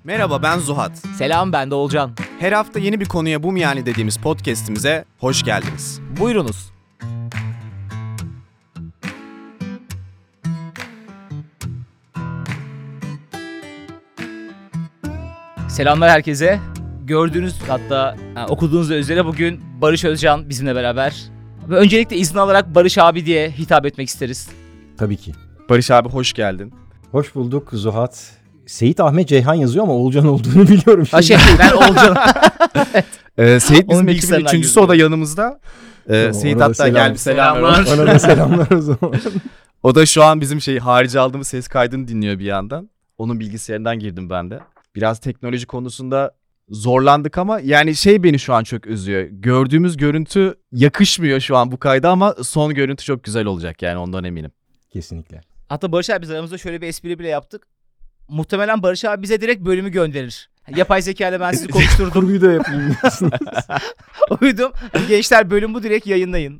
Merhaba, ben Zuhat. Selam, ben de Olcan. Her hafta yeni bir konuya bu mu yani dediğimiz podcast'imize hoş geldiniz. Buyurunuz. Selamlar herkese. Gördüğünüz okuduğunuz üzere bugün Barış Özcan bizimle beraber. Ve öncelikle izin alarak Barış abi diye hitap etmek isteriz. Tabii ki. Barış abi hoş geldin. Hoş bulduk Zuhat. Seyit Ahmet Ceyhan yazıyor ama Olcan olduğunu biliyorum şimdi. Ben Olcan. Seyit bizim ekibin bilgisayarından üçüncüsü, o da yanımızda. Seyit ona da hatta gel bir selam ver. Bana da selamlar o zaman. O da şu an bizim harici aldığımız ses kaydını dinliyor bir yandan. Onun bilgisayarından girdim ben de. Biraz teknoloji konusunda zorlandık ama yani beni şu an çok üzüyor. Gördüğümüz görüntü yakışmıyor şu an bu kayda ama son görüntü çok güzel olacak, yani ondan eminim. Kesinlikle. Hatta Barış abi biz aramızda şöyle bir espri bile yaptık. Muhtemelen Barış abi bize direkt bölümü gönderir. Yapay zeka ile ben sizi konuşturdum. Kurguyu da yapayım diyorsunuz. Uydum. Gençler bölüm bu, direkt yayınlayın.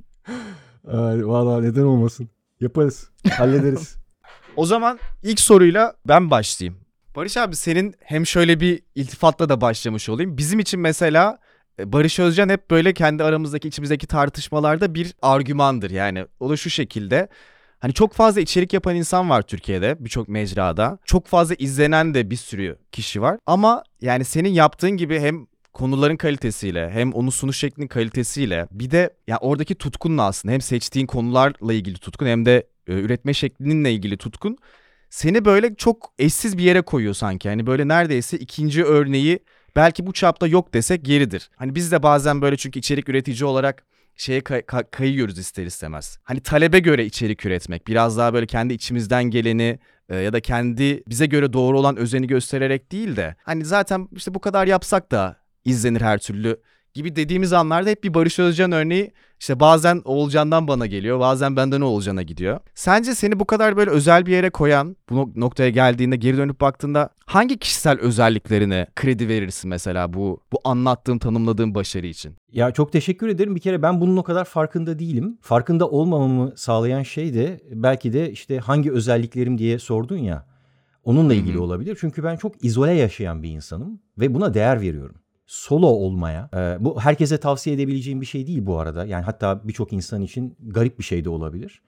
Valla neden olmasın. Yaparız. Hallederiz. O zaman ilk soruyla ben başlayayım. Barış abi, senin hem şöyle bir iltifatla da başlamış olayım. Bizim için mesela Barış Özcan hep böyle kendi aramızdaki, içimizdeki tartışmalarda bir argümandır. Yani o da şu şekilde. Hani çok fazla içerik yapan insan var Türkiye'de, birçok mecrada. Çok fazla izlenen de bir sürü kişi var. Ama yani senin yaptığın gibi hem konuların kalitesiyle hem onun sunuş şeklinin kalitesiyle bir de ya oradaki tutkunla, aslında hem seçtiğin konularla ilgili tutkun hem de üretme şeklinle ilgili tutkun seni böyle çok eşsiz bir yere koyuyor sanki. Hani böyle neredeyse ikinci örneği belki bu çapta yok desek yeridir. Hani biz de bazen böyle, çünkü içerik üretici olarak kayıyoruz ister istemez. Hani talebe göre içerik üretmek, biraz daha böyle kendi içimizden geleni ya da kendi bize göre doğru olan özeni göstererek değil de hani zaten işte bu kadar yapsak da izlenir her türlü gibi dediğimiz anlarda hep bir Barış Özcan örneği bazen Oğulcan'dan bana geliyor, bazen benden Oğulcan'a gidiyor. Sence seni bu kadar böyle özel bir yere koyan, bu noktaya geldiğinde geri dönüp baktığında hangi kişisel özelliklerine kredi verirsin mesela bu anlattığım, tanımladığım başarı için? Ya çok teşekkür ederim. Bir kere ben bunun o kadar farkında değilim. Farkında olmamamı sağlayan şey de belki de hangi özelliklerim diye sordun ya. Onunla ilgili olabilir. Çünkü ben çok izole yaşayan bir insanım ve buna değer veriyorum. Solo olmaya, bu herkese tavsiye edebileceğim bir şey değil bu arada. Yani hatta birçok insan için garip bir şey de olabilir.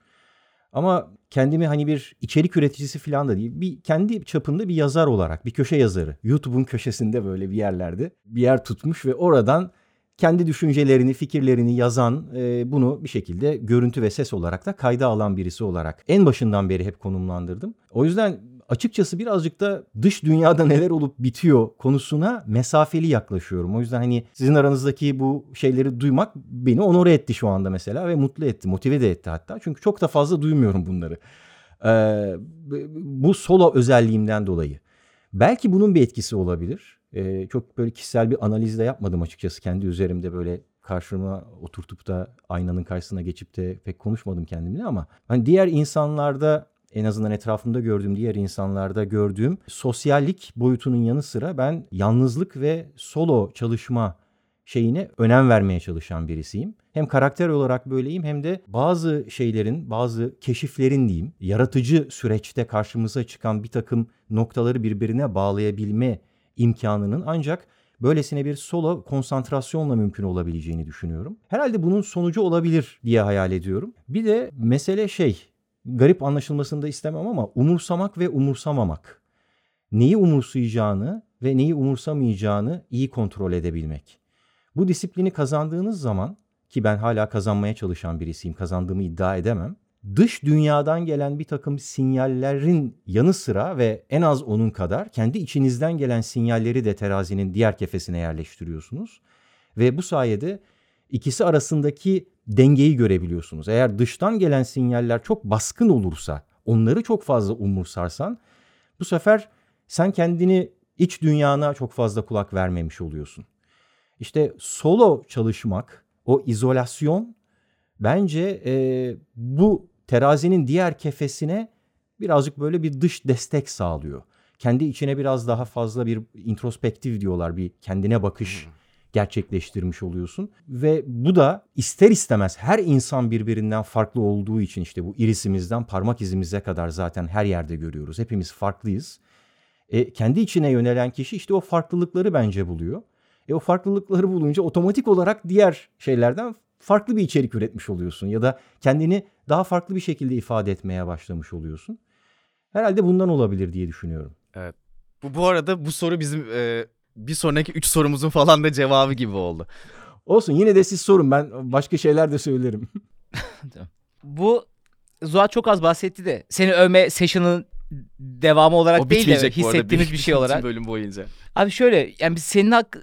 Ama kendimi bir içerik üreticisi falan da değil, bir kendi çapında bir yazar olarak, bir köşe yazarı. YouTube'un köşesinde böyle bir yerlerde bir yer tutmuş ve oradan kendi düşüncelerini, fikirlerini yazan, bunu bir şekilde görüntü ve ses olarak da kayda alan birisi olarak en başından beri hep konumlandırdım. O yüzden açıkçası birazcık da dış dünyada neler olup bitiyor konusuna mesafeli yaklaşıyorum. O yüzden sizin aranızdaki bu şeyleri duymak beni onore etti şu anda mesela ve mutlu etti, motive de etti hatta. Çünkü çok da fazla duymuyorum bunları. Bu solo özelliğimden dolayı. Belki bunun bir etkisi olabilir. Çok böyle kişisel bir analiz de yapmadım açıkçası. Kendi üzerimde böyle karşıma oturtup da aynanın karşısına geçip de pek konuşmadım kendimle ama diğer insanlarda, en azından etrafımda gördüğüm diğer insanlarda gördüğüm sosyallik boyutunun yanı sıra ben yalnızlık ve solo çalışma şeyine önem vermeye çalışan birisiyim. Hem karakter olarak böyleyim hem de bazı şeylerin, bazı keşiflerin diyeyim, yaratıcı süreçte karşımıza çıkan bir takım noktaları birbirine bağlayabilme imkanının ancak böylesine bir solo konsantrasyonla mümkün olabileceğini düşünüyorum. Herhalde bunun sonucu olabilir diye hayal ediyorum. Bir de mesele garip anlaşılmasını da istemem ama umursamak ve umursamamak. Neyi umursayacağını ve neyi umursamayacağını iyi kontrol edebilmek. Bu disiplini kazandığınız zaman, ki ben hala kazanmaya çalışan birisiyim, kazandığımı iddia edemem. Dış dünyadan gelen bir takım sinyallerin yanı sıra ve en az onun kadar kendi içinizden gelen sinyalleri de terazinin diğer kefesine yerleştiriyorsunuz. Ve bu sayede ikisi arasındaki dengeyi görebiliyorsunuz. Eğer dıştan gelen sinyaller çok baskın olursa, onları çok fazla umursarsan, bu sefer sen kendini, iç dünyana çok fazla kulak vermemiş oluyorsun. Solo çalışmak, o izolasyon bence bu terazinin diğer kefesine birazcık böyle bir dış destek sağlıyor. Kendi içine biraz daha fazla bir introspektif diyorlar, bir kendine bakış gerçekleştirmiş oluyorsun. Ve bu da ister istemez her insan birbirinden farklı olduğu için bu irisimizden parmak izimize kadar zaten her yerde görüyoruz. Hepimiz farklıyız. Kendi içine yönelen kişi işte o farklılıkları bence buluyor. O farklılıkları bulunca otomatik olarak diğer şeylerden farklı bir içerik üretmiş oluyorsun. Ya da kendini daha farklı bir şekilde ifade etmeye başlamış oluyorsun. Herhalde bundan olabilir diye düşünüyorum. Evet. Bu arada bu soru bizim bir sonraki 3 sorumuzun falan da cevabı gibi oldu. Olsun, yine de siz sorun, ben başka şeyler de söylerim. Bu Zuhat çok az bahsetti de seni övme session'ın devamı olarak O değil de bitmeyecek bu arada, hissettiğimiz bir şey olarak. bütün bölüm boyunca. Abi şöyle, yani biz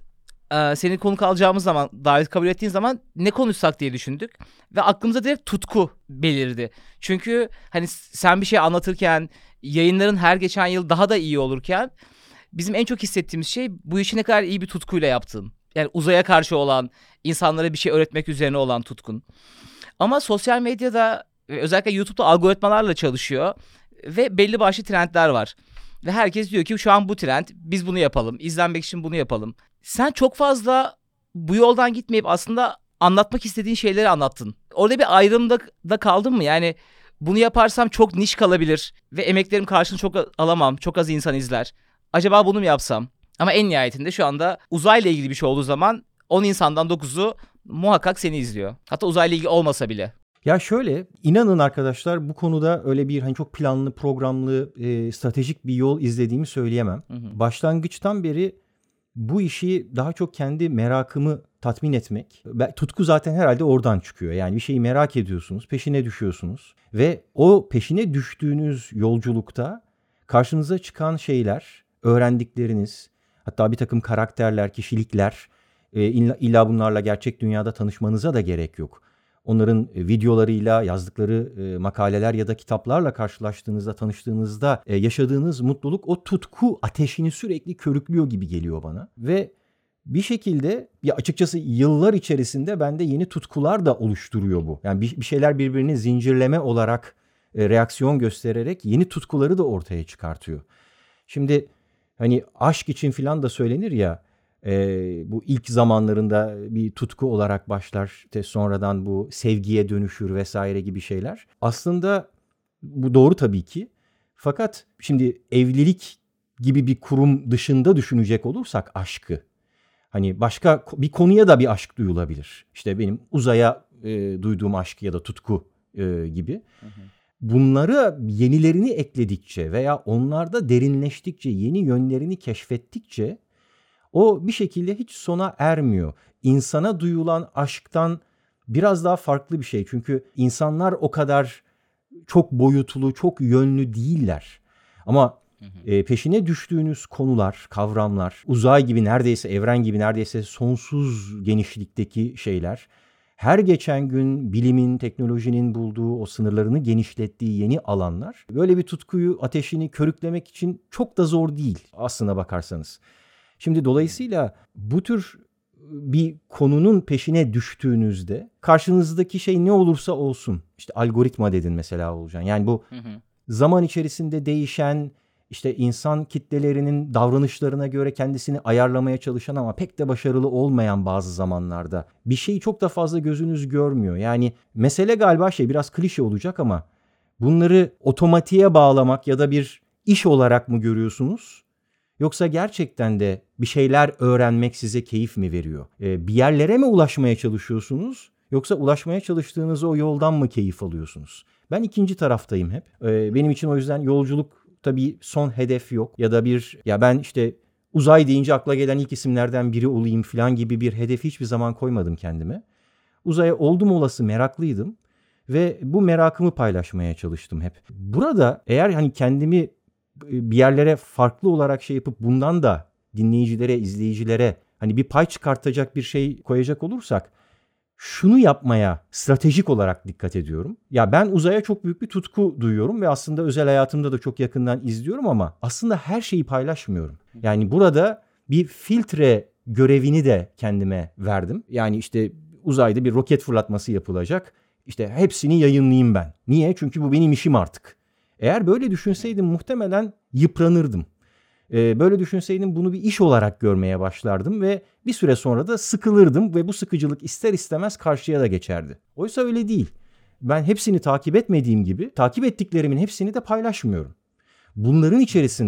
seni konuk alacağımız zaman, davet kabul ettiğin zaman ne konuşsak diye düşündük. Ve aklımıza direkt tutku belirdi. Çünkü hani sen bir şey anlatırken, yayınların her geçen yıl daha da iyi olurken bizim en çok hissettiğimiz şey bu işi ne kadar iyi bir tutkuyla yaptın. Yani uzaya karşı olan, insanlara bir şey öğretmek üzerine olan tutkun. Ama sosyal medyada ve özellikle YouTube'da algoritmalarla çalışıyor ve belli başlı trendler var. Ve herkes diyor ki şu an bu trend, biz bunu yapalım, izlenmek için bunu yapalım. Sen çok fazla bu yoldan gitmeyip aslında anlatmak istediğin şeyleri anlattın. Orada bir ayrımda da kaldın mı? Yani bunu yaparsam çok niş kalabilir ve emeklerim karşılığını çok alamam, çok az insan izler. Acaba bunu mu yapsam? Ama en nihayetinde şu anda uzayla ilgili bir şey olduğu zaman 10 insandan 9'u muhakkak seni izliyor. Hatta uzayla ilgili olmasa bile. Ya şöyle, inanın arkadaşlar, bu konuda öyle bir hani çok planlı, programlı, stratejik bir yol izlediğimi söyleyemem. Başlangıçtan beri bu işi daha çok kendi merakımı tatmin etmek. Tutku zaten herhalde oradan çıkıyor. Yani bir şeyi merak ediyorsunuz, peşine düşüyorsunuz ve o peşine düştüğünüz yolculukta karşınıza çıkan şeyler, öğrendikleriniz, hatta bir takım karakterler, kişilikler, illa bunlarla gerçek dünyada tanışmanıza da gerek yok. Onların videolarıyla, yazdıkları makaleler ya da kitaplarla karşılaştığınızda, tanıştığınızda yaşadığınız mutluluk o tutku ateşini sürekli körüklüyor gibi geliyor bana. Ve bir şekilde, ya açıkçası yıllar içerisinde bende yeni tutkular da oluşturuyor bu. Yani bir şeyler birbirini zincirleme olarak reaksiyon göstererek yeni tutkuları da ortaya çıkartıyor. Şimdi hani aşk için filan da söylenir ya. Bu ilk zamanlarında bir tutku olarak başlar, işte sonradan bu sevgiye dönüşür vesaire gibi şeyler. Aslında bu doğru tabii ki. Fakat şimdi evlilik gibi bir kurum dışında düşünecek olursak aşkı, hani başka bir konuya da bir aşk duyulabilir. İşte benim uzaya duyduğum aşk ya da tutku gibi. Bunları yenilerini ekledikçe veya onlarda derinleştikçe, yeni yönlerini keşfettikçe o bir şekilde hiç sona ermiyor. İnsana duyulan aşktan biraz daha farklı bir şey. Çünkü insanlar o kadar çok boyutlu, çok yönlü değiller. Ama peşine düştüğünüz konular, kavramlar, uzay gibi neredeyse, evren gibi neredeyse sonsuz genişlikteki şeyler, her geçen gün bilimin, teknolojinin bulduğu o sınırlarını genişlettiği yeni alanlar, böyle bir tutkuyu, ateşini körüklemek için çok da zor değil aslına bakarsanız. Şimdi dolayısıyla bu tür bir konunun peşine düştüğünüzde karşınızdaki şey ne olursa olsun, işte algoritma dedin mesela Oğulcan. Yani bu zaman içerisinde değişen, işte insan kitlelerinin davranışlarına göre kendisini ayarlamaya çalışan ama pek de başarılı olmayan bazı zamanlarda bir şeyi çok da fazla gözünüz görmüyor. Yani mesele galiba biraz klişe olacak ama bunları otomatiğe bağlamak ya da bir iş olarak mı görüyorsunuz? Yoksa gerçekten de bir şeyler öğrenmek size keyif mi veriyor? Bir yerlere mi ulaşmaya çalışıyorsunuz? Yoksa ulaşmaya çalıştığınız o yoldan mı keyif alıyorsunuz? Ben ikinci taraftayım hep. Benim için o yüzden yolculuk tabii son hedef yok. Ya da ben işte uzay deyince akla gelen ilk isimlerden biri olayım falan gibi bir hedef hiçbir zaman koymadım kendime. Uzaya oldum olası meraklıydım. Ve bu merakımı paylaşmaya çalıştım hep. Burada eğer hani kendimi bir yerlere farklı olarak yapıp bundan da dinleyicilere, izleyicilere hani bir pay çıkartacak bir şey koyacak olursak şunu yapmaya stratejik olarak dikkat ediyorum. Ya ben uzaya çok büyük bir tutku duyuyorum ve aslında özel hayatımda da çok yakından izliyorum ama aslında her şeyi paylaşmıyorum. Yani burada bir filtre görevini de kendime verdim. Yani işte uzayda bir roket fırlatması yapılacak. İşte hepsini yayınlayayım ben. Niye? Çünkü bu benim işim artık. Eğer böyle düşünseydim muhtemelen yıpranırdım. Böyle düşünseydim bunu bir iş olarak görmeye başlardım ve bir süre sonra da sıkılırdım ve bu sıkıcılık ister istemez karşıya da geçerdi. Oysa öyle değil. Ben hepsini takip etmediğim gibi takip ettiklerimin hepsini de paylaşmıyorum. Bunların içerisinden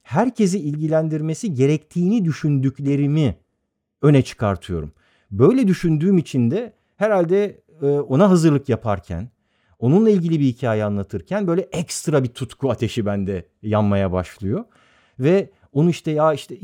herkesi ilgilendirmesi gerektiğini düşündüklerimi öne çıkartıyorum. Böyle düşündüğüm için de herhalde ona hazırlık yaparken, onunla ilgili bir hikaye anlatırken böyle ekstra bir tutku ateşi bende yanmaya başlıyor. Ve onu işte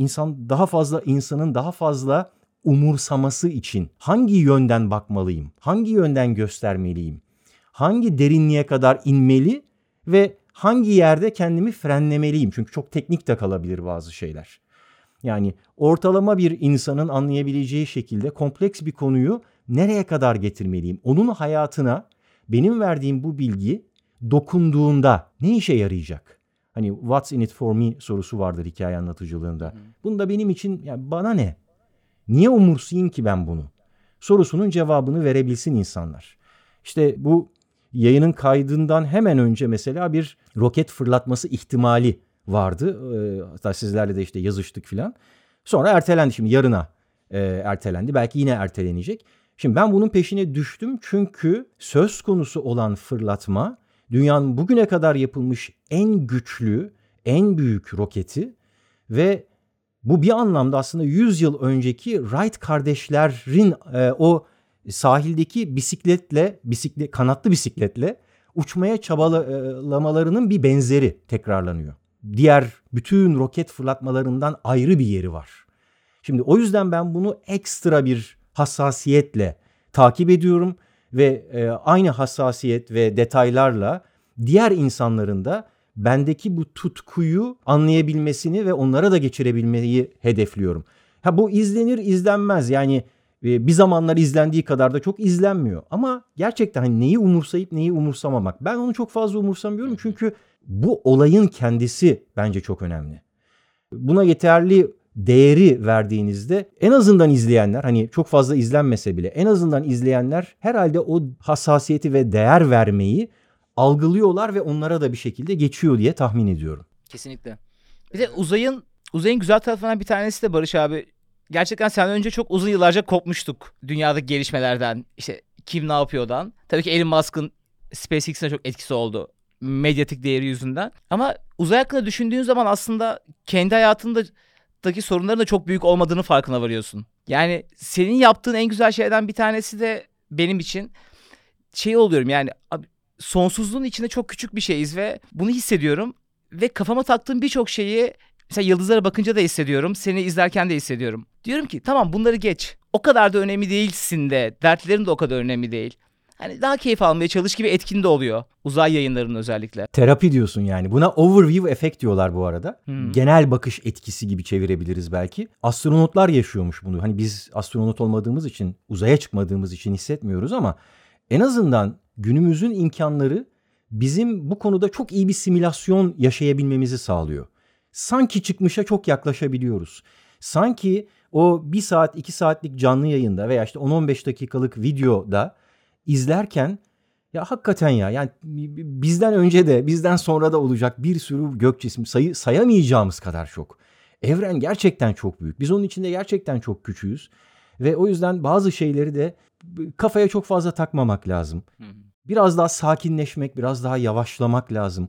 insanın daha fazla umursaması için hangi yönden bakmalıyım, hangi yönden göstermeliyim, hangi derinliğe kadar inmeli ve hangi yerde kendimi frenlemeliyim. Çünkü çok teknik de kalabilir bazı şeyler. Yani ortalama bir insanın anlayabileceği şekilde kompleks bir konuyu nereye kadar getirmeliyim? Onun hayatına benim verdiğim bu bilgi dokunduğunda ne işe yarayacak? Hani what's in it for me sorusu vardır hikaye anlatıcılığında. Bunda benim için yani bana ne? Niye umursayayım ki ben bunu? Sorusunun cevabını verebilsin insanlar. İşte bu yayının kaydından hemen önce mesela bir roket fırlatması ihtimali vardı. Hatta sizlerle de işte yazıştık filan. Sonra ertelendi, şimdi yarına ertelendi. Belki yine ertelenecek. Şimdi ben bunun peşine düştüm çünkü söz konusu olan fırlatma dünyanın bugüne kadar yapılmış en güçlü, en büyük roketi ve bu bir anlamda aslında 100 yıl önceki Wright kardeşlerin o sahildeki kanatlı bisikletle uçmaya çabalamalarının bir benzeri tekrarlanıyor. Diğer bütün roket fırlatmalarından ayrı bir yeri var. Şimdi o yüzden ben bunu ekstra bir hassasiyetle takip ediyorum ve aynı hassasiyet ve detaylarla diğer insanların da bendeki bu tutkuyu anlayabilmesini ve onlara da geçirebilmeyi hedefliyorum. Bu izlenir izlenmez, yani bir zamanlar izlendiği kadar da çok izlenmiyor. Ama gerçekten hani neyi umursayıp neyi umursamamak. Ben onu çok fazla umursamıyorum çünkü bu olayın kendisi bence çok önemli. Buna yeterli değeri verdiğinizde en azından izleyenler, hani çok fazla izlenmese bile en azından izleyenler herhalde o hassasiyeti ve değer vermeyi algılıyorlar ve onlara da bir şekilde geçiyor diye tahmin ediyorum. Kesinlikle. Bir de uzayın güzel tarafından bir tanesi de Barış abi. Gerçekten senden önce çok uzun yıllarca kopmuştuk dünyadaki gelişmelerden. İşte kim ne yapıyordan. Tabii ki Elon Musk'ın SpaceX'ine çok etkisi oldu. Medyatik değeri yüzünden. Ama uzay hakkında düşündüğün zaman aslında kendi hayatındaki sorunların da çok büyük olmadığını farkına varıyorsun. Yani senin yaptığın en güzel şeylerden bir tanesi de benim için oluyorum yani abi, sonsuzluğun içinde çok küçük bir şeyiz ve bunu hissediyorum. Ve kafama taktığım birçok şeyi mesela yıldızlara bakınca da hissediyorum. Seni izlerken de hissediyorum. Diyorum ki tamam, bunları geç. O kadar da önemli değilsin de. Dertlerin de o kadar önemli değil. Hani daha keyif almaya çalış gibi etkin de oluyor. Uzay yayınlarının özellikle. Terapi diyorsun yani. Buna overview efekt diyorlar bu arada. Genel bakış etkisi gibi çevirebiliriz belki. Astronotlar yaşıyormuş bunu. Hani biz astronot olmadığımız için, uzaya çıkmadığımız için hissetmiyoruz ama en azından günümüzün imkanları bizim bu konuda çok iyi bir simülasyon yaşayabilmemizi sağlıyor. Sanki çıkmışa çok yaklaşabiliyoruz. Sanki o 1 saat 2 saatlik canlı yayında veya işte 10-15 dakikalık videoda izlerken ya hakikaten yani bizden önce de bizden sonra da olacak bir sürü gök cismi sayamayacağımız kadar çok. Evren gerçekten çok büyük. Biz onun içinde gerçekten çok küçüğüz. Ve o yüzden bazı şeyleri de kafaya çok fazla takmamak lazım. Biraz daha sakinleşmek, biraz daha yavaşlamak lazım.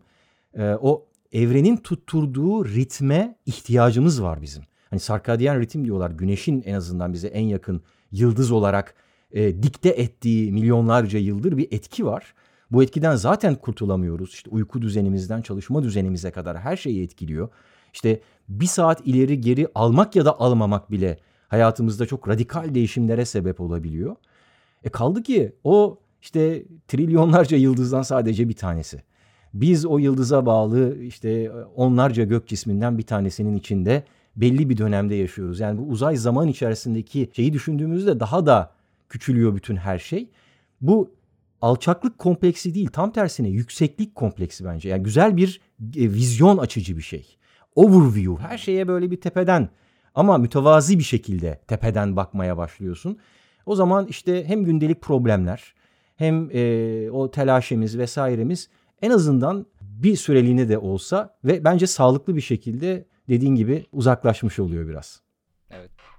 O evrenin tutturduğu ritme ihtiyacımız var bizim. Hani sarkadiyen ritim diyorlar. Güneşin en azından bize en yakın yıldız olarak dikte ettiği milyonlarca yıldır bir etki var. Bu etkiden zaten kurtulamıyoruz. İşte uyku düzenimizden çalışma düzenimize kadar her şeyi etkiliyor. İşte 1 saat ileri geri almak ya da almamak bile hayatımızda çok radikal değişimlere sebep olabiliyor. Kaldı ki o işte trilyonlarca yıldızdan sadece bir tanesi. Biz o yıldıza bağlı işte onlarca gök cisminden bir tanesinin içinde belli bir dönemde yaşıyoruz. Yani bu uzay zaman içerisindeki şeyi düşündüğümüzde daha da küçülüyor bütün her şey. Bu alçaklık kompleksi değil, tam tersine yükseklik kompleksi bence. Yani güzel bir vizyon açıcı bir şey. Overview, her şeye böyle bir tepeden ama mütevazi bir şekilde tepeden bakmaya başlıyorsun. O zaman işte hem gündelik problemler hem o telaşemiz vesairemiz en azından bir süreliğine de olsa ve bence sağlıklı bir şekilde dediğin gibi uzaklaşmış oluyor biraz. Evet.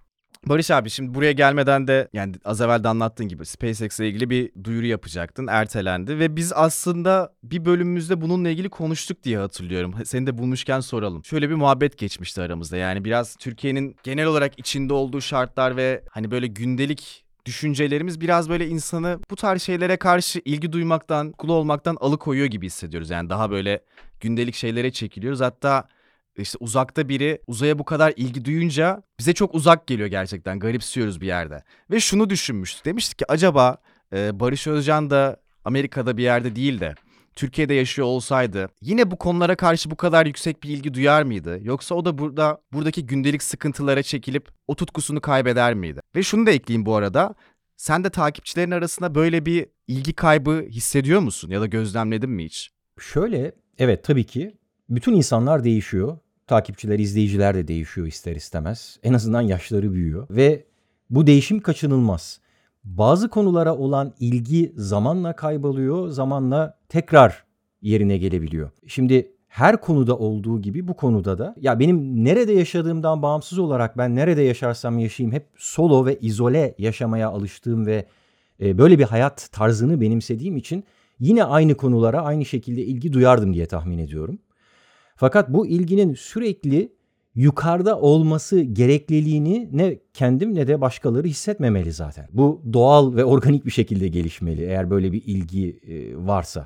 Barış abi, şimdi buraya gelmeden de yani az evvel de anlattığın gibi SpaceX'le ilgili bir duyuru yapacaktın. Ertelendi ve biz aslında bir bölümümüzde bununla ilgili konuştuk diye hatırlıyorum. Seni de bulmuşken soralım. Şöyle bir muhabbet geçmişti aramızda. Yani biraz Türkiye'nin genel olarak içinde olduğu şartlar ve hani böyle gündelik düşüncelerimiz biraz böyle insanı bu tarz şeylere karşı ilgi duymaktan, kulu olmaktan alıkoyuyor gibi hissediyoruz. Yani daha böyle gündelik şeylere çekiliyoruz. Hatta işte uzakta biri uzaya bu kadar ilgi duyunca bize çok uzak geliyor gerçekten. Garipsiyoruz bir yerde. Ve şunu düşünmüştük. Demiştik ki acaba Barış Özcan da Amerika'da bir yerde değil de Türkiye'de yaşıyor olsaydı yine bu konulara karşı bu kadar yüksek bir ilgi duyar mıydı? Yoksa o da buradaki gündelik sıkıntılara çekilip o tutkusunu kaybeder miydi? Ve şunu da ekleyeyim bu arada. Sen de takipçilerin arasında böyle bir ilgi kaybı hissediyor musun ya da gözlemledin mi hiç? Şöyle, evet tabii ki bütün insanlar değişiyor. Takipçiler, izleyiciler de değişiyor ister istemez. En azından yaşları büyüyor ve bu değişim kaçınılmaz. Bazı konulara olan ilgi zamanla kayboluyor, zamanla tekrar yerine gelebiliyor. Şimdi her konuda olduğu gibi bu konuda da ya benim nerede yaşadığımdan bağımsız olarak ben nerede yaşarsam yaşayayım hep solo ve izole yaşamaya alıştığım ve böyle bir hayat tarzını benimsediğim için yine aynı konulara aynı şekilde ilgi duyardım diye tahmin ediyorum. Fakat bu ilginin sürekli yukarıda olması gerekliliğini ne kendim ne de başkaları hissetmemeli zaten. Bu doğal ve organik bir şekilde gelişmeli eğer böyle bir ilgi varsa.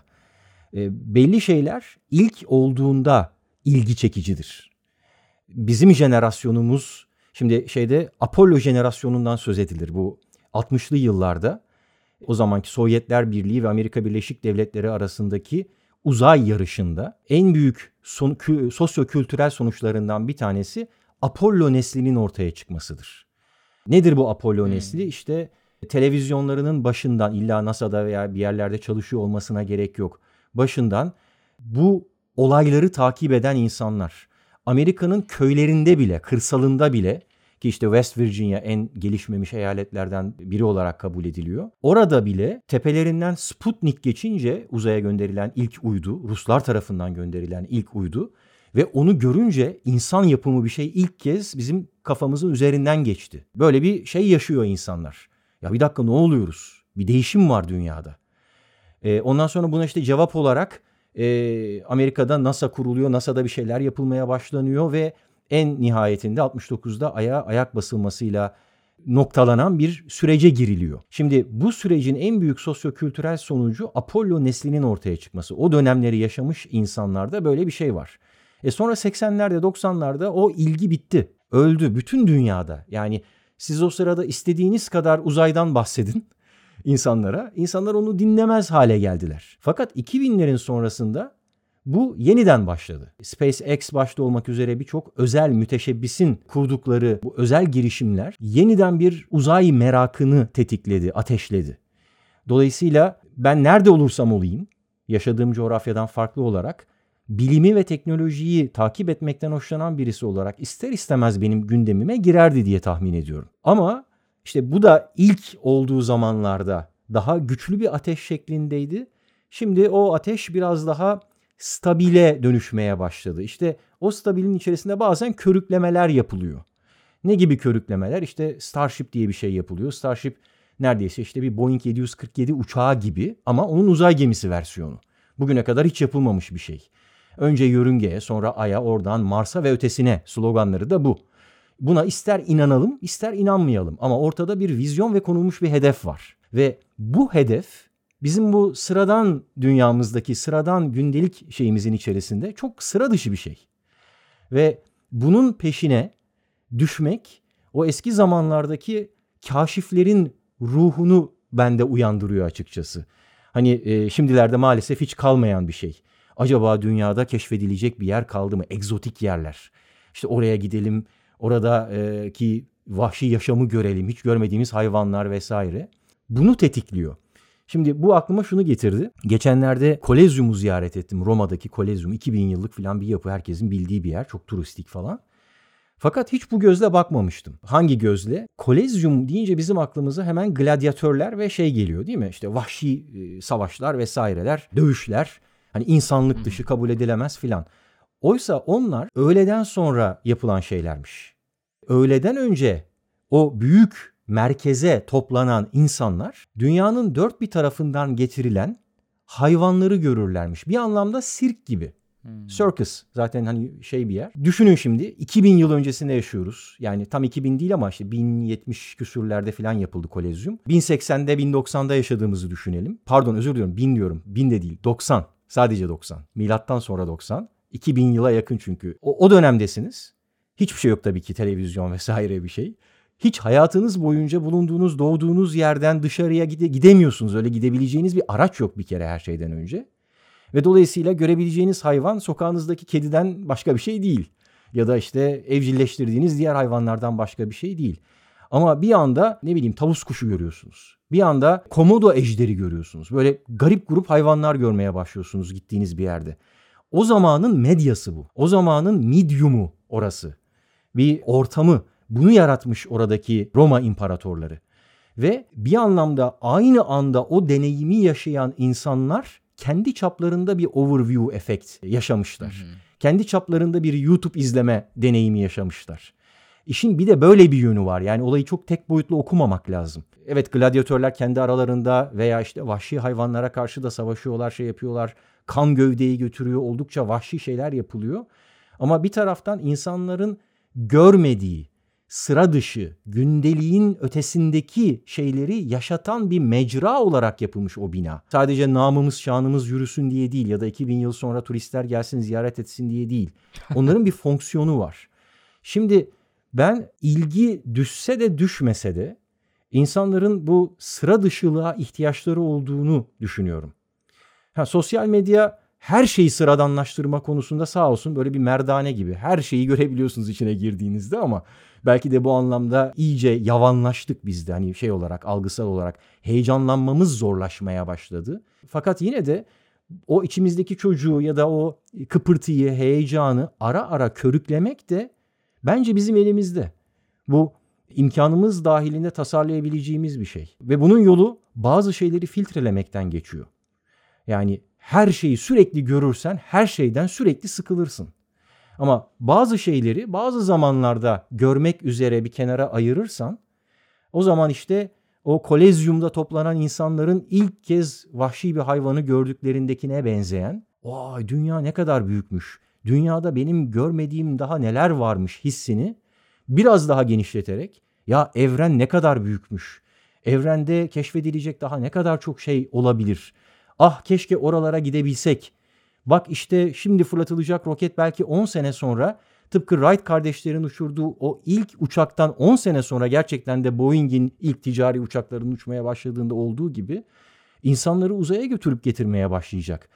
Belli şeyler ilk olduğunda ilgi çekicidir. Bizim jenerasyonumuz, şimdi Apollo jenerasyonundan söz edilir bu 60'lı yıllarda. O zamanki Sovyetler Birliği ve Amerika Birleşik Devletleri arasındaki uzay yarışında en büyük sosyo-kültürel sonuçlarından bir tanesi Apollo neslinin ortaya çıkmasıdır. Nedir bu Apollo nesli? İşte televizyonlarının başından, illa NASA'da veya bir yerlerde çalışıyor olmasına gerek yok, başından bu olayları takip eden insanlar. Amerika'nın köylerinde bile, kırsalında bile, ki işte West Virginia en gelişmemiş eyaletlerden biri olarak kabul ediliyor. Orada bile tepelerinden Sputnik geçince uzaya gönderilen ilk uydu, Ruslar tarafından gönderilen ilk uydu ve onu görünce insan yapımı bir şey ilk kez bizim kafamızın üzerinden geçti. Böyle bir şey yaşıyor insanlar. Ya bir dakika, ne oluyoruz? Bir değişim var dünyada. Ondan sonra buna işte cevap olarak Amerika'da NASA kuruluyor. NASA'da bir şeyler yapılmaya başlanıyor ve en nihayetinde 69'da Ay'a ayak basılmasıyla noktalanan bir sürece giriliyor. Şimdi bu sürecin en büyük sosyo-kültürel sonucu Apollo neslinin ortaya çıkması. O dönemleri yaşamış insanlarda böyle bir şey var. Sonra 80'lerde 90'larda o ilgi bitti. Öldü bütün dünyada. Yani siz o sırada istediğiniz kadar uzaydan bahsedin insanlara. İnsanlar onu dinlemez hale geldiler. Fakat 2000'lerin sonrasında bu yeniden başladı. SpaceX başta olmak üzere birçok özel müteşebbisin kurdukları bu özel girişimler yeniden bir uzay merakını tetikledi, ateşledi. Dolayısıyla ben nerede olursam olayım, yaşadığım coğrafyadan farklı olarak bilimi ve teknolojiyi takip etmekten hoşlanan birisi olarak ister istemez benim gündemime girerdi diye tahmin ediyorum. Ama işte bu da ilk olduğu zamanlarda daha güçlü bir ateş şeklindeydi. Şimdi o ateş biraz daha stabile dönüşmeye başladı. İşte o stabilin içerisinde bazen körüklemeler yapılıyor. Ne gibi körüklemeler? İşte Starship diye bir şey yapılıyor. Starship neredeyse işte bir Boeing 747 uçağı gibi ama onun uzay gemisi versiyonu. Bugüne kadar hiç yapılmamış bir şey. Önce yörüngeye, sonra Ay'a, oradan Mars'a ve ötesine sloganları da bu. Buna ister inanalım, ister inanmayalım ama ortada bir vizyon ve konulmuş bir hedef var. Ve bu hedef bizim bu sıradan dünyamızdaki sıradan gündelik şeyimizin içerisinde çok sıra dışı bir şey. Ve bunun peşine düşmek o eski zamanlardaki kaşiflerin ruhunu bende uyandırıyor açıkçası. Hani şimdilerde maalesef hiç kalmayan bir şey. Acaba dünyada keşfedilecek bir yer kaldı mı? Egzotik yerler. İşte oraya gidelim, oradaki vahşi yaşamı görelim, hiç görmediğimiz hayvanlar vesaire. Bunu tetikliyor. Şimdi bu aklıma şunu getirdi. Geçenlerde Kolezyum'u ziyaret ettim. Roma'daki Kolezyum 2000 yıllık falan bir yapı, herkesin bildiği bir yer. Çok turistik falan. Fakat hiç bu gözle bakmamıştım. Hangi gözle? Kolezyum deyince bizim aklımıza hemen gladyatörler ve şey geliyor değil mi? İşte vahşi savaşlar vesaireler, dövüşler. Hani insanlık dışı kabul edilemez filan. Oysa onlar öğleden sonra yapılan şeylermiş. Öğleden önce o büyük merkeze toplanan insanlar dünyanın dört bir tarafından getirilen hayvanları görürlermiş. Bir anlamda sirk gibi. Circus zaten hani bir yer. Düşünün şimdi 2000 yıl öncesinde yaşıyoruz. Yani tam 2000 değil ama işte 1070 küsürlerde falan yapıldı Kolezyum. 1080'de 1090'da yaşadığımızı düşünelim. Pardon özür diliyorum 1000 diyorum. 1000 de değil 90. Sadece 90. Milattan sonra 90. 2000 yıla yakın çünkü. O dönemdesiniz. Hiçbir şey yok tabii ki televizyon vesaire bir şey. Hiç hayatınız boyunca bulunduğunuz, doğduğunuz yerden dışarıya gidemiyorsunuz. Öyle gidebileceğiniz bir araç yok bir kere her şeyden önce. Ve dolayısıyla görebileceğiniz hayvan sokağınızdaki kediden başka bir şey değil. Ya da işte evcilleştirdiğiniz diğer hayvanlardan başka bir şey değil. Ama bir anda tavus kuşu görüyorsunuz. Bir anda komodo ejderi görüyorsunuz. Böyle garip grup hayvanlar görmeye başlıyorsunuz gittiğiniz bir yerde. O zamanın medyası bu. O zamanın medium'u orası. Bir ortamı. Bunu yaratmış oradaki Roma imparatorları. Ve bir anlamda aynı anda o deneyimi yaşayan insanlar kendi çaplarında bir overview efekt yaşamışlar. Kendi çaplarında bir YouTube izleme deneyimi yaşamışlar. İşin bir de böyle bir yönü var. Yani olayı çok tek boyutlu okumamak lazım. Evet gladyatörler kendi aralarında veya işte vahşi hayvanlara karşı da savaşıyorlar, yapıyorlar. Kan gövdeyi götürüyor, oldukça vahşi şeyler yapılıyor. Ama bir taraftan insanların görmediği, sıra dışı, gündeliğin ötesindeki şeyleri yaşatan bir mecra olarak yapılmış o bina. Sadece namımız, şanımız yürüsün diye değil ya da 2000 yıl sonra turistler gelsin ziyaret etsin diye değil. Onların bir fonksiyonu var. Şimdi ben ilgi düşse de düşmese de insanların bu sıra dışılığa ihtiyaçları olduğunu düşünüyorum. Sosyal medya her şeyi sıradanlaştırma konusunda sağ olsun böyle bir merdane gibi. Her şeyi görebiliyorsunuz içine girdiğinizde ama belki de bu anlamda iyice yavanlaştık biz de hani olarak algısal olarak heyecanlanmamız zorlaşmaya başladı. Fakat yine de o içimizdeki çocuğu ya da o kıpırtıyı, heyecanı ara ara körüklemek de bence bizim elimizde. Bu imkanımız dahilinde tasarlayabileceğimiz bir şey. Ve bunun yolu bazı şeyleri filtrelemekten geçiyor. Yani her şeyi sürekli görürsen her şeyden sürekli sıkılırsın. Ama bazı şeyleri bazı zamanlarda görmek üzere bir kenara ayırırsan o zaman işte o Kolezyum'da toplanan insanların ilk kez vahşi bir hayvanı gördüklerindekine benzeyen "Vay dünya ne kadar büyükmüş, dünyada benim görmediğim daha neler varmış" hissini biraz daha genişleterek ya evren ne kadar büyükmüş, evrende keşfedilecek daha ne kadar çok şey olabilir, ah keşke oralara gidebilsek. Bak işte şimdi fırlatılacak roket belki 10 sene sonra tıpkı Wright kardeşlerin uçurduğu o ilk uçaktan 10 sene sonra gerçekten de Boeing'in ilk ticari uçaklarının uçmaya başladığında olduğu gibi insanları uzaya götürüp getirmeye başlayacak.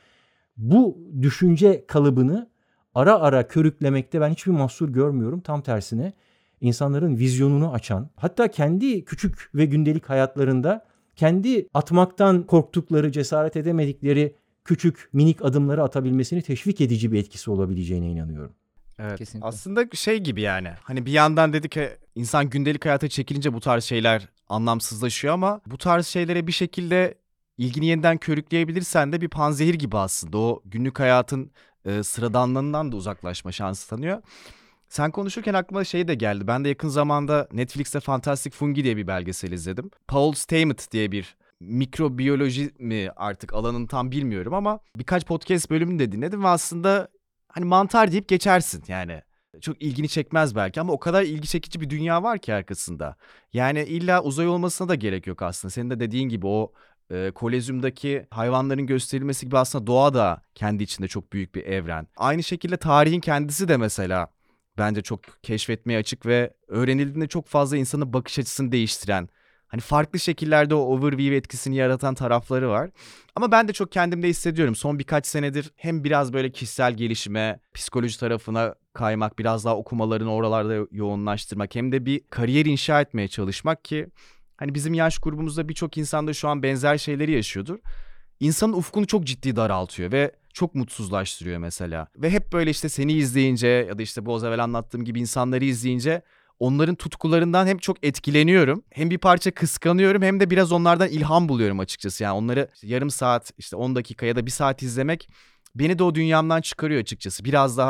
Bu düşünce kalıbını ara ara körüklemekte ben hiçbir mahsur görmüyorum. Tam tersine insanların vizyonunu açan, hatta kendi küçük ve gündelik hayatlarında kendi atmaktan korktukları, cesaret edemedikleri küçük minik adımları atabilmesini teşvik edici bir etkisi olabileceğine inanıyorum. Evet. Kesinlikle. Aslında gibi yani. Hani bir yandan dedik ki insan gündelik hayata çekilince bu tarz şeyler anlamsızlaşıyor ama bu tarz şeylere bir şekilde ilgini yeniden körükleyebilirsen de bir panzehir gibi aslında. O günlük hayatın sıradanlığından da uzaklaşma şansı tanıyor. Sen konuşurken aklıma de geldi. Ben de yakın zamanda Netflix'te Fantastic Fungi diye bir belgesel izledim. Paul Stamets diye bir mikrobiyoloji mi artık alanını tam bilmiyorum ama birkaç podcast bölümünü de dinledim ve aslında hani mantar deyip geçersin yani. Çok ilgini çekmez belki ama o kadar ilgi çekici bir dünya var ki arkasında. Yani illa uzay olmasına da gerek yok aslında. Senin de dediğin gibi o Kolezyum'daki hayvanların gösterilmesi gibi aslında doğa da kendi içinde çok büyük bir evren. Aynı şekilde tarihin kendisi de mesela bence çok keşfetmeye açık ve öğrenildiğinde çok fazla insanın bakış açısını değiştiren, hani farklı şekillerde o overview etkisini yaratan tarafları var. Ama ben de çok kendimde hissediyorum. Son birkaç senedir hem biraz böyle kişisel gelişime, psikoloji tarafına kaymak, biraz daha okumalarını oralarda yoğunlaştırmak hem de bir kariyer inşa etmeye çalışmak ki hani bizim yaş grubumuzda birçok insan da şu an benzer şeyleri yaşıyordur. İnsanın ufkunu çok ciddi daraltıyor ve çok mutsuzlaştırıyor mesela. Ve hep böyle işte seni izleyince ya da işte bu az evvel anlattığım gibi insanları izleyince onların tutkularından hem çok etkileniyorum, hem bir parça kıskanıyorum, hem de biraz onlardan ilham buluyorum açıkçası. Yani onları yarım saat, işte 10 dakika ya da 1 saat izlemek beni de o dünyamdan çıkarıyor açıkçası. Biraz daha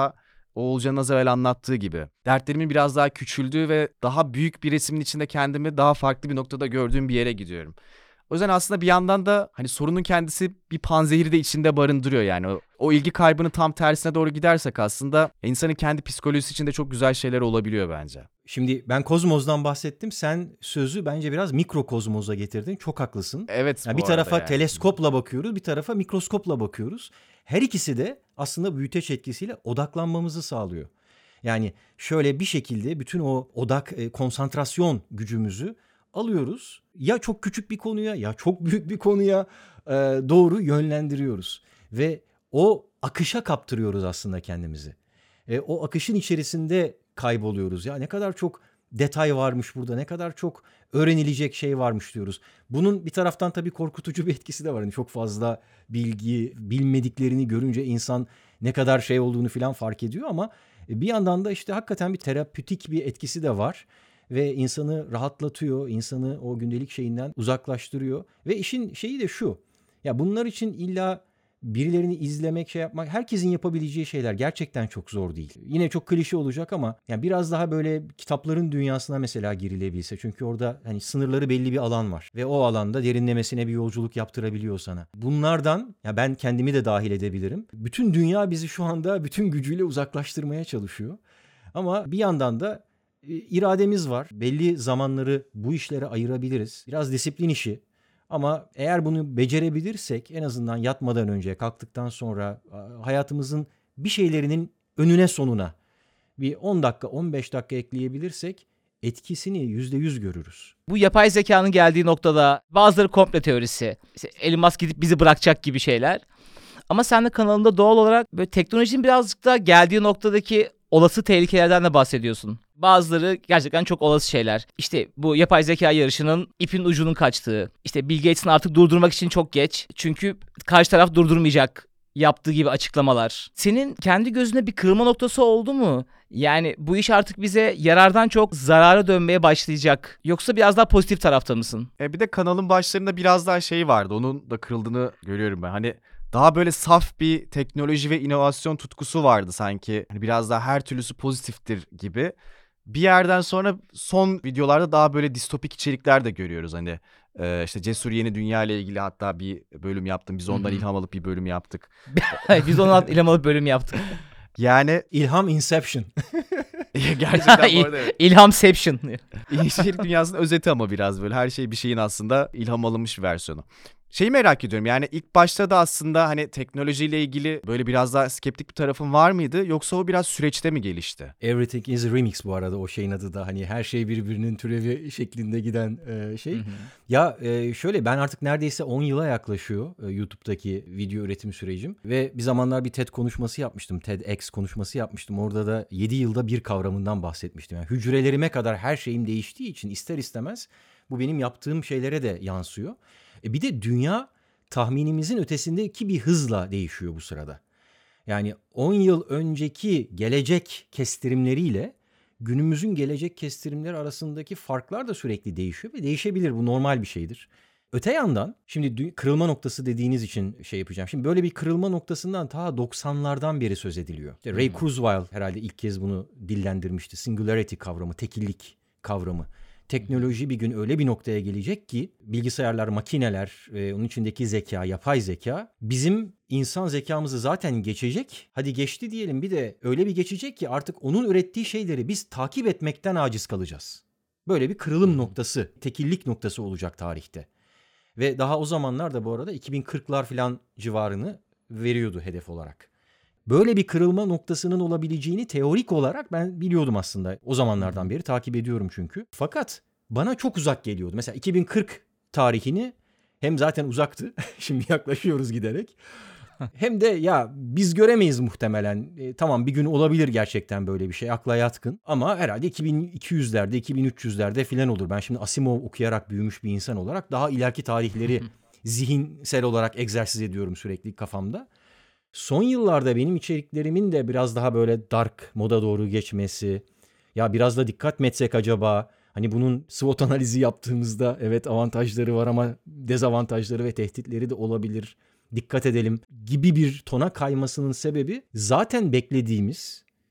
Oğulcan'ın az evvel anlattığı gibi. Dertlerimin biraz daha küçüldüğü ve daha büyük bir resmin içinde kendimi daha farklı bir noktada gördüğüm bir yere gidiyorum. O yüzden aslında bir yandan da hani sorunun kendisi bir panzehiri de içinde barındırıyor yani. O ilgi kaybının tam tersine doğru gidersek aslında insanın kendi psikolojisi içinde çok güzel şeyler olabiliyor bence. Şimdi ben kozmozdan bahsettim. Sen sözü bence biraz mikrokozmoza getirdin. Çok haklısın. Evet, Yani bu bir arada tarafa yani. teleskopla bakıyoruz, bir tarafa mikroskopla bakıyoruz. Her ikisi de aslında büyüteç etkisiyle odaklanmamızı sağlıyor. Yani şöyle bir şekilde bütün o konsantrasyon gücümüzü alıyoruz. Ya çok küçük bir konuya ya çok büyük bir konuya doğru yönlendiriyoruz. Ve o akışa kaptırıyoruz aslında kendimizi. O akışın içerisinde kayboluyoruz. Ya ne kadar çok detay varmış burada, ne kadar çok öğrenilecek şey varmış diyoruz. Bunun bir taraftan tabii korkutucu bir etkisi de var. Yani çok fazla bilgi, bilmediklerini görünce insan ne kadar şey olduğunu falan fark ediyor ama bir yandan da işte hakikaten bir terapötik bir etkisi de var. Ve insanı rahatlatıyor, insanı o gündelik şeyinden uzaklaştırıyor. Ve işin şeyi de şu, ya bunlar için illa birilerini izlemek, şey yapmak, herkesin yapabileceği şeyler gerçekten çok zor değil. Yine çok klişe olacak ama yani biraz daha böyle kitapların dünyasına mesela girilebilse. Çünkü orada hani sınırları belli bir alan var ve o alanda derinlemesine bir yolculuk yaptırabiliyor sana. Bunlardan ya ben kendimi de dahil edebilirim. Bütün dünya bizi şu anda bütün gücüyle uzaklaştırmaya çalışıyor. Ama bir yandan da irademiz var. Belli zamanları bu işlere ayırabiliriz. Biraz disiplin işi. Ama eğer bunu becerebilirsek en azından yatmadan önce, kalktıktan sonra hayatımızın bir şeylerinin önüne sonuna bir 10 dakika, 15 dakika ekleyebilirsek etkisini %100 görürüz. Bu yapay zekanın geldiği noktada bazıları komple teorisi. İşte Elon Musk gidip bizi bırakacak gibi şeyler. Ama sen de kanalında doğal olarak böyle teknolojinin birazcık da geldiği noktadaki olası tehlikelerden de bahsediyorsun. Bazıları gerçekten çok olası şeyler. İşte bu yapay zeka yarışının ipin ucunun kaçtığı. İşte Bill Gates'in artık durdurmak için çok geç. Çünkü karşı taraf durdurmayacak yaptığı gibi açıklamalar. Senin kendi gözünde bir kırılma noktası oldu mu? Yani bu iş artık bize yarardan çok zarara dönmeye başlayacak. Yoksa biraz daha pozitif tarafta mısın? Bir de kanalın başlarında biraz daha şey vardı. Onun da kırıldığını görüyorum ben. Hani daha böyle saf bir teknoloji ve inovasyon tutkusu vardı sanki. Hani biraz daha her türlüsü pozitiftir gibi. Bir yerden sonra son videolarda daha böyle distopik içerikler de görüyoruz. Hani işte Cesur Yeni Dünya ile ilgili hatta bir bölüm yaptım. Biz ondan ilham alıp bir bölüm yaptık. Biz ona ilhamalı bölüm yaptık. Yani İlham Inception. gerçekten bu arada evet. İlhamception. İçerik dünyasının özeti ama biraz böyle her şey bir şeyin aslında ilham alınmış versiyonu. Şeyi merak ediyorum yani ilk başta da aslında hani teknolojiyle ilgili böyle biraz daha skeptik bir tarafın var mıydı yoksa o biraz süreçte mi gelişti? Everything is a Remix bu arada o şeyin adı da hani her şey birbirinin türevi şeklinde giden şey. Ya şöyle ben artık neredeyse 10 yıla yaklaşıyor YouTube'daki video üretim sürecim ve bir zamanlar bir TED konuşması yapmıştım. TEDx konuşması yapmıştım. Orada da 7 yılda bir kavramından bahsetmiştim. Yani hücrelerime kadar her şeyim değiştiği için ister istemez bu benim yaptığım şeylere de yansıyor. Bir de dünya tahminimizin ötesindeki bir hızla değişiyor bu sırada. Yani 10 yıl önceki gelecek kestirimleriyle günümüzün gelecek kestirimleri arasındaki farklar da sürekli değişiyor ve değişebilir. Bu normal bir şeydir. Öte yandan şimdi kırılma noktası dediğiniz için şey yapacağım. Şimdi böyle bir kırılma noktasından ta 90'lardan beri söz ediliyor. İşte Ray Kurzweil herhalde ilk kez bunu dillendirmişti. Singularity kavramı, tekillik kavramı. Teknoloji bir gün öyle bir noktaya gelecek ki bilgisayarlar, makineler, onun içindeki zeka, yapay zeka bizim insan zekamızı zaten geçecek. Hadi geçti diyelim bir de öyle bir geçecek ki artık onun ürettiği şeyleri biz takip etmekten aciz kalacağız. Böyle bir kırılım noktası, tekillik noktası olacak tarihte. Ve daha o zamanlar da bu arada 2040'lar falan civarını veriyordu hedef olarak. Böyle bir kırılma noktasının olabileceğini teorik olarak ben biliyordum aslında. O zamanlardan beri takip ediyorum çünkü. Fakat bana çok uzak geliyordu. Mesela 2040 tarihini hem zaten uzaktı. Şimdi yaklaşıyoruz giderek. Hem de ya biz göremeyiz muhtemelen. Tamam bir gün olabilir gerçekten böyle bir şey. Akla yatkın. Ama herhalde 2200'lerde, 2300'lerde filan olur. Ben şimdi Asimov okuyarak büyümüş bir insan olarak daha ileriki tarihleri zihinsel olarak egzersiz ediyorum sürekli kafamda. Son yıllarda benim içeriklerimin de biraz daha böyle dark moda doğru geçmesi, ya biraz da dikkat mi etsek acaba? Hani bunun SWOT analizi yaptığımızda evet avantajları var ama dezavantajları ve tehditleri de olabilir. Dikkat edelim gibi bir tona kaymasının sebebi zaten beklediğimiz,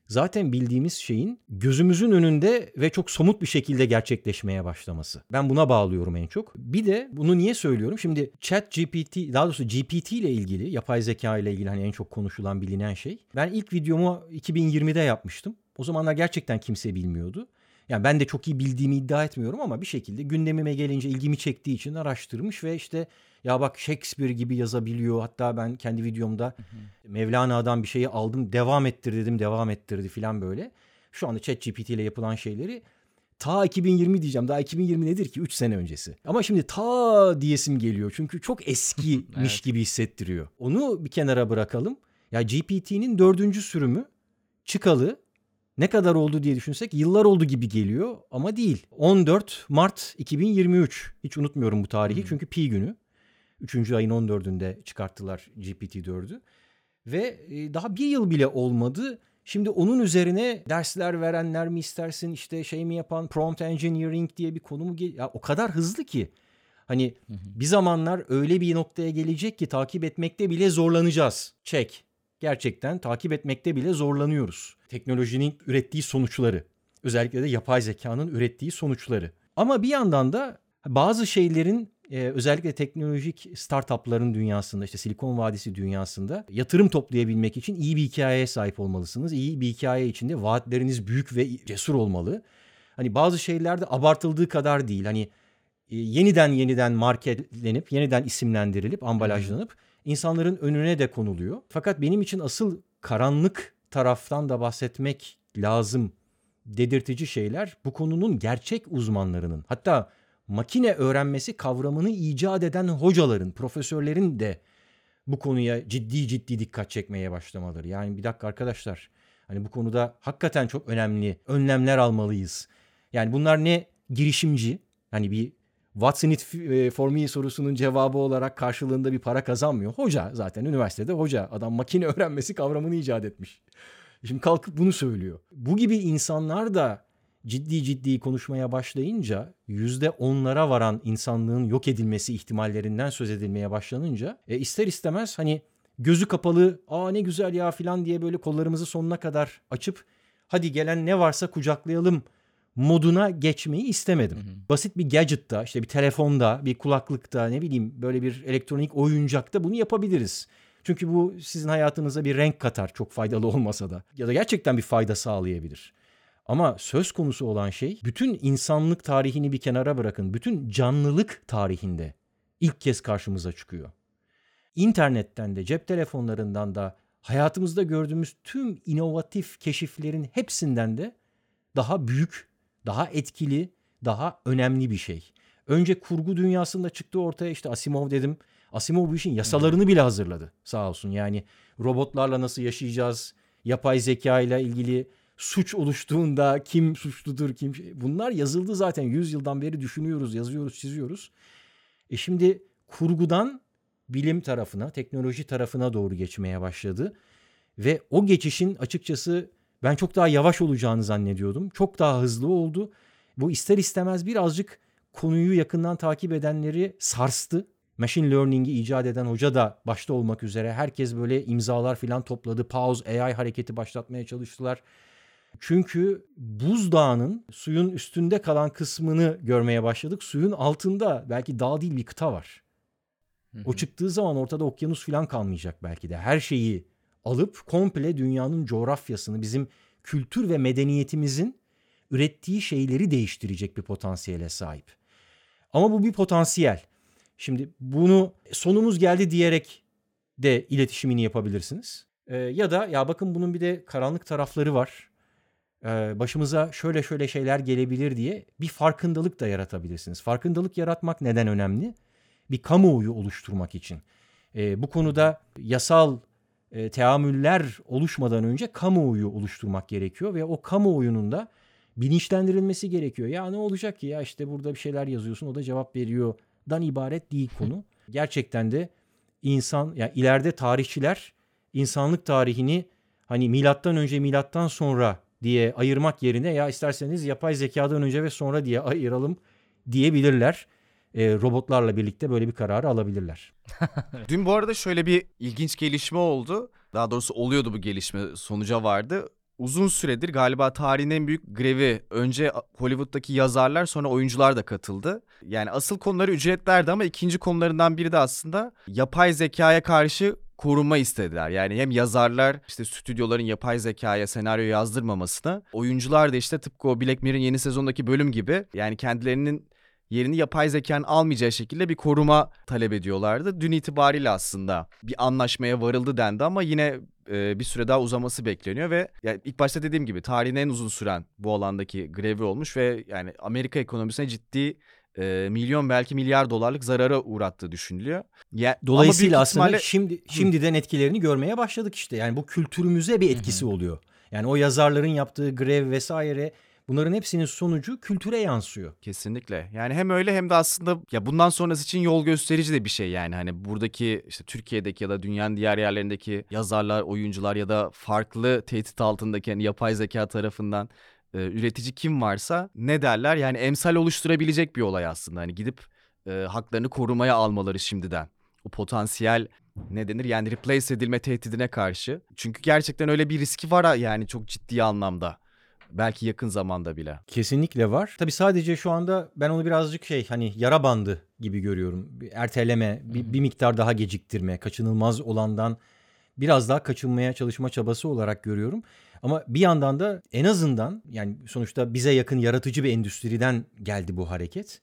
zaten bildiğimiz şeyin gözümüzün önünde ve çok somut bir şekilde gerçekleşmeye başlaması. Ben buna bağlıyorum en çok. Bir de bunu niye söylüyorum? Şimdi ChatGPT, daha doğrusu GPT ile ilgili, yapay zeka ile ilgili hani en çok konuşulan, bilinen şey. Ben ilk videomu 2020'de yapmıştım. O zamanlar gerçekten kimse bilmiyordu. Yani ben de çok iyi bildiğimi iddia etmiyorum ama bir şekilde gündemime gelince ilgimi çektiği için araştırmış ve işte ya bak Shakespeare gibi yazabiliyor. Hatta ben kendi videomda Mevlana'dan bir şeyi aldım, devam ettir dedim, devam ettirdi falan böyle. Şu anda ChatGPT ile yapılan şeyleri ta 2020 diyeceğim. Daha 2020 nedir ki? 3 sene öncesi. Ama şimdi ta diyesim geliyor. Çünkü çok eskimiş Evet. gibi hissettiriyor. Onu bir kenara bırakalım. Ya GPT'nin 4. sürümü çıkalı ne kadar oldu diye düşünsek yıllar oldu gibi geliyor ama değil. 14 Mart 2023. Hiç unutmuyorum bu tarihi çünkü Pi günü. 3. ayın 14'ünde çıkarttılar GPT-4'ü. Ve daha bir yıl bile olmadı. Şimdi onun üzerine dersler verenler mi istersin, işte şey mi yapan, prompt engineering diye bir konu mu ya o kadar hızlı ki. Hani bir zamanlar öyle bir noktaya gelecek ki takip etmekte bile zorlanacağız. Check. Gerçekten takip etmekte bile zorlanıyoruz. Teknolojinin ürettiği sonuçları. Özellikle de yapay zekanın ürettiği sonuçları. Ama bir yandan da bazı şeylerin özellikle teknolojik startupların dünyasında, işte Silikon Vadisi dünyasında yatırım toplayabilmek için iyi bir hikayeye sahip olmalısınız. İyi bir hikaye içinde vaatleriniz büyük ve cesur olmalı. Hani bazı şeyler de abartıldığı kadar değil. Hani yeniden marketlenip, yeniden isimlendirilip, ambalajlanıp insanların önüne de konuluyor. Fakat benim için asıl karanlık taraftan da bahsetmek lazım dedirtici şeyler bu konunun gerçek uzmanlarının, hatta makine öğrenmesi kavramını icat eden hocaların, profesörlerin de bu konuya ciddi dikkat çekmeye başlamaları. Yani bir dakika arkadaşlar, hani bu konuda hakikaten çok önemli önlemler almalıyız. Yani bunlar ne girişimci, hani bir What's in it for me sorusunun cevabı olarak karşılığında bir para kazanmıyor. Hoca zaten üniversitede hoca. Adam makine öğrenmesi kavramını icat etmiş. Şimdi kalkıp bunu söylüyor. Bu gibi insanlar da ciddi konuşmaya başlayınca %10'lara varan insanlığın yok edilmesi ihtimallerinden söz edilmeye başlanınca ister istemez hani gözü kapalı ne güzel ya falan diye böyle kollarımızı sonuna kadar açıp hadi gelen ne varsa kucaklayalım moduna geçmeyi istemedim. Basit bir gadget'ta, işte bir telefonda, bir kulaklıkta, ne bileyim böyle bir elektronik oyuncakta bunu yapabiliriz. Çünkü bu sizin hayatınıza bir renk katar, çok faydalı olmasa da. Ya da gerçekten bir fayda sağlayabilir. Ama söz konusu olan şey, bütün insanlık tarihini bir kenara bırakın, bütün canlılık tarihinde ilk kez karşımıza çıkıyor. İnternetten de, cep telefonlarından da, hayatımızda gördüğümüz tüm inovatif keşiflerin hepsinden de daha büyük, daha etkili, daha önemli bir şey. Önce kurgu dünyasında çıktı ortaya, işte Asimov dedim. Asimov bu işin yasalarını bile hazırladı sağ olsun. Yani robotlarla nasıl yaşayacağız, yapay zeka ile ilgili suç oluştuğunda kim suçludur, bunlar yazıldı zaten. 100 yıldan beri düşünüyoruz, yazıyoruz, çiziyoruz. Şimdi kurgudan bilim tarafına, teknoloji tarafına doğru geçmeye başladı. Ve o geçişin açıkçası ben çok daha yavaş olacağını zannediyordum. Çok daha hızlı oldu. Bu ister istemez birazcık konuyu yakından takip edenleri sarstı. Machine Learning'i icat eden hoca da başta olmak üzere herkes böyle imzalar falan topladı. Pause AI hareketi başlatmaya çalıştılar. Çünkü buzdağının suyun üstünde kalan kısmını görmeye başladık. Suyun altında belki dağ değil bir kıta var. O çıktığı zaman ortada okyanus falan kalmayacak belki de. Her şeyi alıp komple dünyanın coğrafyasını, bizim kültür ve medeniyetimizin ürettiği şeyleri değiştirecek bir potansiyele sahip. Ama bu bir potansiyel. Şimdi bunu sonumuz geldi diyerek de iletişimini yapabilirsiniz. Ya da ya bakın bunun bir de karanlık tarafları var. Başımıza şöyle şeyler gelebilir diye bir farkındalık da yaratabilirsiniz. Farkındalık yaratmak neden önemli? Bir kamuoyu oluşturmak için. Bu konuda yasal teamüller oluşmadan önce kamuoyu oluşturmak gerekiyor ve o kamuoyunun da bilinçlendirilmesi gerekiyor. Ya ne olacak ki ya, işte burada bir şeyler yazıyorsun, o da cevap veriyordan ibaret değil konu. Gerçekten de insan, yani ileride tarihçiler insanlık tarihini hani milattan önce milattan sonra diye ayırmak yerine ya isterseniz yapay zekadan önce ve sonra diye ayıralım diyebilirler. Robotlarla birlikte böyle bir kararı alabilirler. Dün bu arada şöyle bir ilginç gelişme oldu. Daha doğrusu oluyordu, bu gelişme sonuca vardı. uzun süredir galiba tarihin en büyük grevi. Önce Hollywood'daki yazarlar, sonra oyuncular da katıldı. Yani asıl konuları ücretlerdi ama ikinci konularından biri de aslında yapay zekaya karşı koruma istediler. Yani hem yazarlar işte stüdyoların yapay zekaya senaryo yazdırmamasına, oyuncular da işte tıpkı o Black Mirror'ın yeni sezondaki bölüm gibi yani kendilerinin yerini yapay zekanın almayacağı şekilde bir koruma talep ediyorlardı. Dün itibariyle aslında bir anlaşmaya varıldı dendi ama yine bir süre daha uzaması bekleniyor ve yani ilk başta dediğim gibi tarihin en uzun süren bu alandaki grevi olmuş ve yani Amerika ekonomisine ciddi milyon belki milyar dolarlık zarara uğrattığı düşünülüyor. Dolayısıyla ama aslında ihtimalle... şimdiden etkilerini görmeye başladık işte. Yani bu kültürümüze bir etkisi oluyor. Yani o yazarların yaptığı grev vesaire, bunların hepsinin sonucu kültüre yansıyor. Kesinlikle. Yani hem öyle hem de aslında ya bundan sonrası için yol gösterici de bir şey yani. Hani buradaki işte Türkiye'deki ya da dünyanın diğer yerlerindeki yazarlar, oyuncular ya da farklı tehdit altındaki yani yapay zeka tarafından üretici kim varsa ne derler? Yani emsal oluşturabilecek bir olay aslında. Hani gidip haklarını korumaya almaları şimdiden. O potansiyel ne denir? Yani replace edilme tehdidine karşı. Çünkü gerçekten öyle bir riski var yani çok ciddi anlamda. Belki yakın zamanda bile. Kesinlikle var. Tabii sadece şu anda ben onu birazcık hani yara bandı gibi görüyorum. Bir erteleme, bir miktar daha geciktirme, kaçınılmaz olandan biraz daha kaçınmaya çalışma çabası olarak görüyorum. Ama bir yandan da en azından yani sonuçta bize yakın yaratıcı bir endüstriden geldi bu hareket.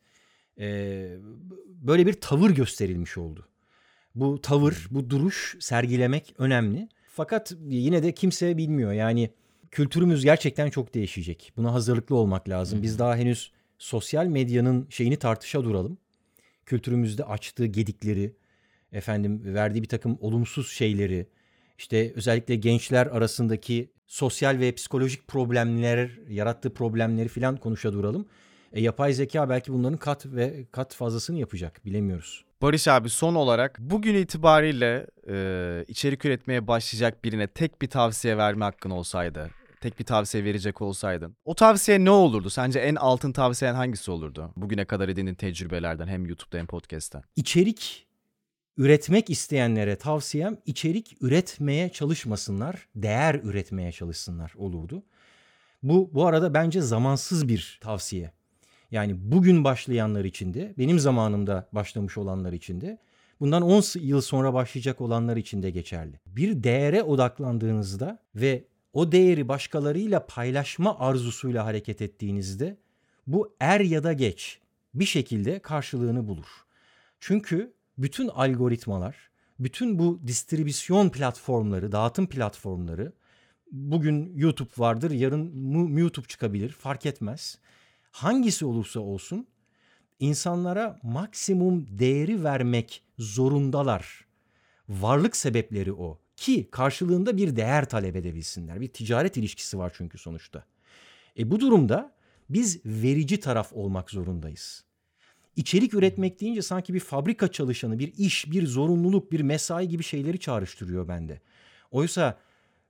Böyle bir tavır gösterilmiş oldu. Bu tavır, bu duruş sergilemek önemli. Fakat yine de kimse bilmiyor. Yani kültürümüz gerçekten çok değişecek. Buna hazırlıklı olmak lazım. Biz daha henüz sosyal medyanın şeyini tartışa duralım. Kültürümüzde açtığı gedikleri, verdiği bir takım olumsuz şeyleri, işte özellikle gençler arasındaki sosyal ve psikolojik problemler, yarattığı problemleri falan konuşa duralım. Yapay zeka belki bunların kat ve kat fazlasını yapacak. Bilemiyoruz. Barış abi son olarak bugün itibariyle içerik üretmeye başlayacak birine tek bir tavsiye verme hakkın olsaydı, tek bir tavsiye verecek olsaydın, o tavsiye ne olurdu? Sence en altın tavsiyen hangisi olurdu? Bugüne kadar edindiğin tecrübelerden hem YouTube'da hem podcast'ten. İçerik üretmek isteyenlere tavsiyem içerik üretmeye çalışmasınlar, değer üretmeye çalışsınlar olurdu. Bu arada bence zamansız bir tavsiye. Yani bugün başlayanlar için de, benim zamanımda başlamış olanlar için de, bundan 10 yıl sonra başlayacak olanlar için de geçerli. Bir değere odaklandığınızda ve o değeri başkalarıyla paylaşma arzusuyla hareket ettiğinizde bu er ya da geç bir şekilde karşılığını bulur. Çünkü bütün algoritmalar, bütün bu distribüsyon platformları, dağıtım platformları, bugün YouTube vardır, yarın YouTube çıkabilir, fark etmez. Hangisi olursa olsun insanlara maksimum değeri vermek zorundalar. Varlık sebepleri o. Ki karşılığında bir değer talep edebilsinler. Bir ticaret ilişkisi var çünkü sonuçta. Bu durumda biz verici taraf olmak zorundayız. İçerik üretmek deyince sanki bir fabrika çalışanı, bir iş, bir zorunluluk, bir mesai gibi şeyleri çağrıştırıyor bende. Oysa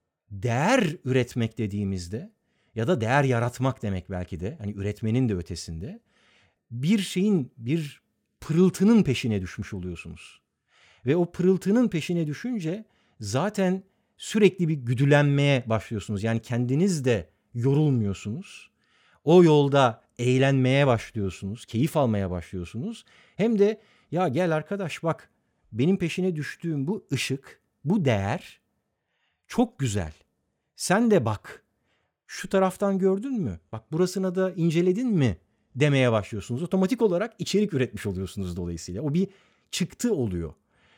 değer üretmek dediğimizde ya da değer yaratmak demek belki de, hani üretmenin de ötesinde, bir şeyin, bir pırıltının peşine düşmüş oluyorsunuz. Ve o pırıltının peşine düşünce zaten sürekli bir güdülenmeye başlıyorsunuz. Yani kendiniz de yorulmuyorsunuz. O yolda eğlenmeye başlıyorsunuz, keyif almaya başlıyorsunuz. Hem de ya gel arkadaş bak, benim peşine düştüğüm bu ışık, bu değer çok güzel. Sen de bak. Şu taraftan gördün mü? Bak burasına da inceledin mi? Demeye başlıyorsunuz. Otomatik olarak içerik üretmiş oluyorsunuz dolayısıyla. O bir çıktı oluyor.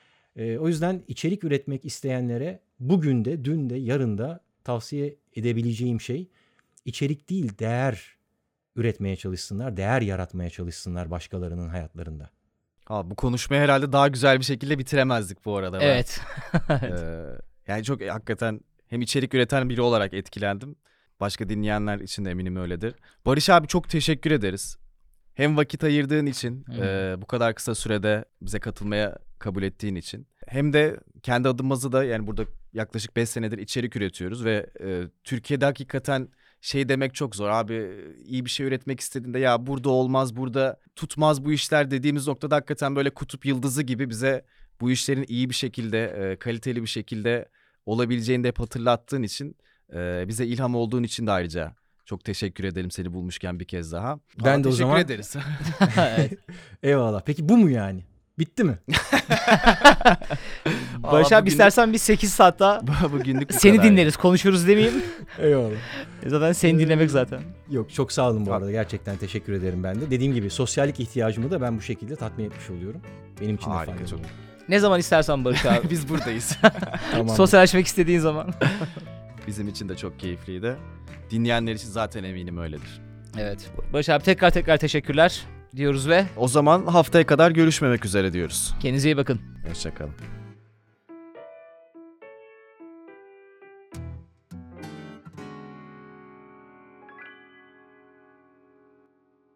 O yüzden içerik üretmek isteyenlere bugün de, dün de, yarın da tavsiye edebileceğim şey içerik değil, değer üretmeye çalışsınlar, değer yaratmaya çalışsınlar başkalarının hayatlarında. Bu konuşmayı herhalde daha güzel bir şekilde bitiremezdik bu arada. Evet. Yani çok hakikaten hem içerik üreten biri olarak etkilendim. Başka dinleyenler için de eminim öyledir. Barış abi çok teşekkür ederiz. Hem vakit ayırdığın için, bu kadar kısa sürede bize katılmaya kabul ettiğin için. Hem de kendi adımızı da yani burada yaklaşık 5 senedir içerik üretiyoruz ve Türkiye'de hakikaten şey demek çok zor. Abi iyi bir şey üretmek istediğinde ya burada olmaz, burada tutmaz bu işler dediğimiz noktada hakikaten böyle kutup yıldızı gibi bize bu işlerin iyi bir şekilde, kaliteli bir şekilde olabileceğini de hep hatırlattığın için Bize ilham olduğun için de ayrıca çok teşekkür edelim seni bulmuşken bir kez daha. Ben de o zaman- teşekkür ederiz. Evet. Eyvallah. Peki bu mu yani? Bitti mi? Barış abi istersen bir 8 saat daha bugünlük bu seni kadar. dinleriz, konuşuruz demeyeyim. Eyvallah. Zaten seni dinlemek zaten. Yok, çok sağ olun bu arada. Gerçekten teşekkür ederim ben de. Dediğim gibi sosyallik ihtiyacımı da ben bu şekilde tatmin etmiş oluyorum. Benim için de Harika, faydalı. çok. Ne zaman istersen Barış abi. Biz buradayız. Tamam. Sosyalleşmek istediğin zaman. Bizim için de çok keyifliydi. Dinleyenler için zaten eminim öyledir. Evet. Barış abi tekrar teşekkürler diyoruz ve O zaman haftaya kadar görüşmemek üzere diyoruz. kendinize iyi bakın. Hoşçakalın.